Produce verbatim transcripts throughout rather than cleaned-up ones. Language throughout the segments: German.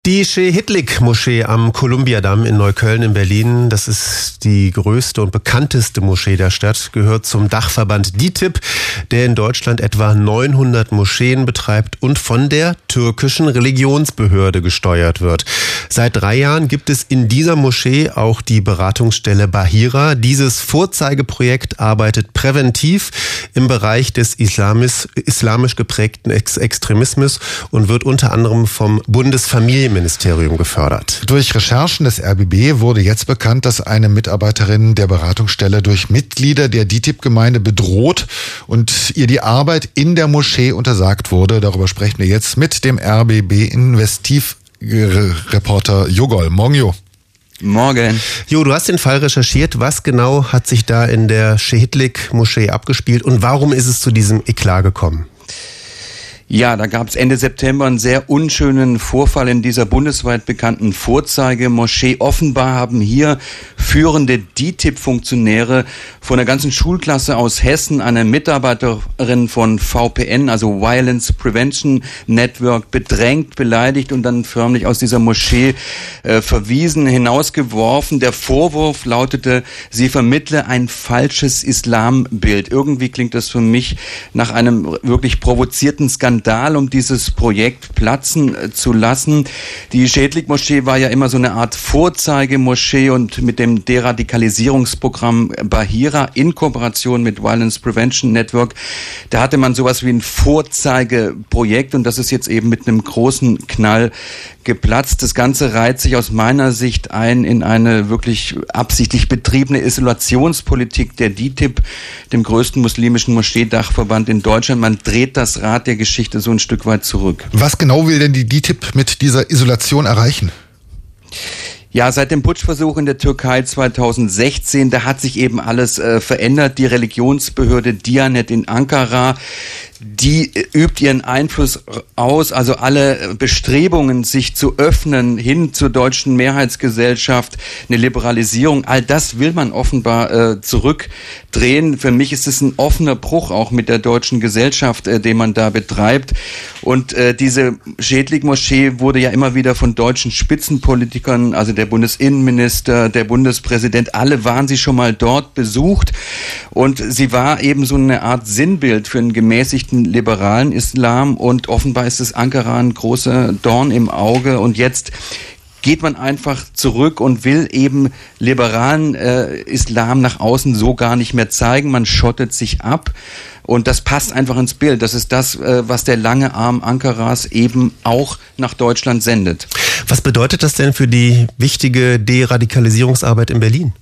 Die Şehitlik-Moschee am Kolumbiadamm in Neukölln in Berlin, das ist die größte und bekannteste Moschee der Stadt, gehört zum Dachverband D I T I B, der in Deutschland etwa neunhundert Moscheen betreibt und von der türkischen Religionsbehörde gesteuert wird. Seit drei Jahren gibt es in dieser Moschee auch die Beratungsstelle Bahira. Dieses Vorzeigeprojekt arbeitet präventiv im Bereich des Islamis, islamisch geprägten Ex- Extremismus und wird unter anderem vom Bundesfamilienministerium Ministerium gefördert. Durch Recherchen des R B B wurde jetzt bekannt, dass eine Mitarbeiterin der Beratungsstelle durch Mitglieder der D I T I B-Gemeinde bedroht und ihr die Arbeit in der Moschee untersagt wurde. Darüber sprechen wir jetzt mit dem R B B-Investiv-Reporter Jogol. Morgen, Jo. Morgen. Jo, du hast den Fall recherchiert. Was genau hat sich da in der Şehitlik-Moschee abgespielt und warum ist es zu diesem Eklat gekommen? Ja, da gab es Ende September einen sehr unschönen Vorfall in dieser bundesweit bekannten Vorzeigemoschee. Offenbar haben hier führende D I T I B-Funktionäre von einer ganzen Schulklasse aus Hessen eine Mitarbeiterin von V P N, also Violence Prevention Network, bedrängt, beleidigt und dann förmlich aus dieser Moschee äh, verwiesen, hinausgeworfen. Der Vorwurf lautete, sie vermittle ein falsches Islambild. Irgendwie klingt das für mich nach einem wirklich provozierten Skandal, um dieses Projekt platzen zu lassen. Die Şehitlik-Moschee war ja immer so eine Art Vorzeigemoschee und mit dem Deradikalisierungsprogramm Bahira in Kooperation mit Violence Prevention Network, da hatte man sowas wie ein Vorzeigeprojekt und das ist jetzt eben mit einem großen Knall geplatzt. Das Ganze reiht sich aus meiner Sicht ein in eine wirklich absichtlich betriebene Isolationspolitik der D I T I B, dem größten muslimischen Moscheedachverband in Deutschland. Man dreht das Rad der Geschichte so ein Stück weit zurück. Was genau will denn die D I T I B mit dieser Isolation erreichen? Ja, seit dem Putschversuch in der Türkei zweitausendsechzehn, da hat sich eben alles äh, verändert. Die Religionsbehörde Diyanet in Ankara, die übt ihren Einfluss aus, also alle Bestrebungen, sich zu öffnen hin zur deutschen Mehrheitsgesellschaft, eine Liberalisierung, all das will man offenbar äh, zurückdrehen. Für mich ist es ein offener Bruch auch mit der deutschen Gesellschaft, äh, den man da betreibt. Und äh, diese Şehitlik-Moschee wurde ja immer wieder von deutschen Spitzenpolitikern, also der Bundesinnenminister, der Bundespräsident, alle waren sie schon mal dort besucht. Und sie war eben so eine Art Sinnbild für einen gemäßigten liberalen Islam und offenbar ist es Ankara ein großer Dorn im Auge und jetzt geht man einfach zurück und will eben liberalen äh, Islam nach außen so gar nicht mehr zeigen. Man schottet sich ab und das passt einfach ins Bild. Das ist das, äh, was der lange Arm Ankaras eben auch nach Deutschland sendet. Was bedeutet das denn für die wichtige Deradikalisierungsarbeit in Berlin?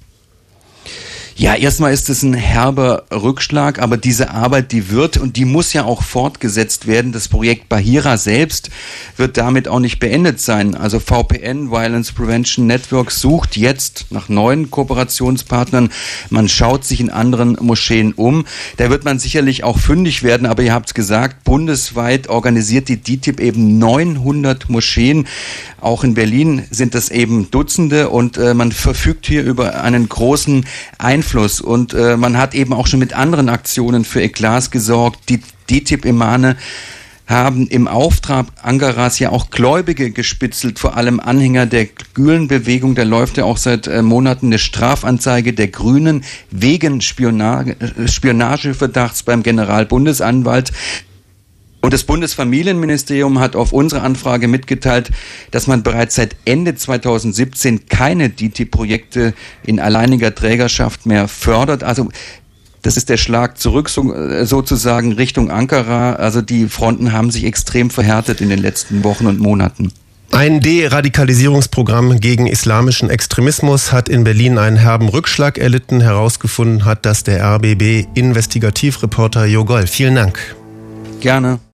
Ja, erstmal ist es ein herber Rückschlag, aber diese Arbeit, die wird und die muss ja auch fortgesetzt werden. Das Projekt Bahira selbst wird damit auch nicht beendet sein. Also V P N, Violence Prevention Network, sucht jetzt nach neuen Kooperationspartnern. Man schaut sich in anderen Moscheen um. Da wird man sicherlich auch fündig werden, aber ihr habt es gesagt, bundesweit organisiert die D I T I B eben neunhundert Moscheen. Auch in Berlin sind das eben Dutzende und äh, man verfügt hier über einen großen Einfluss. Und äh, man hat eben auch schon mit anderen Aktionen für Eklats gesorgt. Die D I T I B-Imame haben im Auftrag Ankaras ja auch Gläubige gespitzelt, vor allem Anhänger der Gülen-Bewegung. Da läuft ja auch seit äh, Monaten eine Strafanzeige der Grünen wegen Spionage, Spionageverdachts beim Generalbundesanwalt. Und das Bundesfamilienministerium hat auf unsere Anfrage mitgeteilt, dass man bereits seit Ende zweitausendsiebzehn keine D I T I B-Projekte in alleiniger Trägerschaft mehr fördert. Also das ist der Schlag zurück so, sozusagen Richtung Ankara. Also die Fronten haben sich extrem verhärtet in den letzten Wochen und Monaten. Ein Deradikalisierungsprogramm gegen islamischen Extremismus hat in Berlin einen herben Rückschlag erlitten. Herausgefunden hat das der R B B-Investigativreporter Jogol. Vielen Dank. Gerne.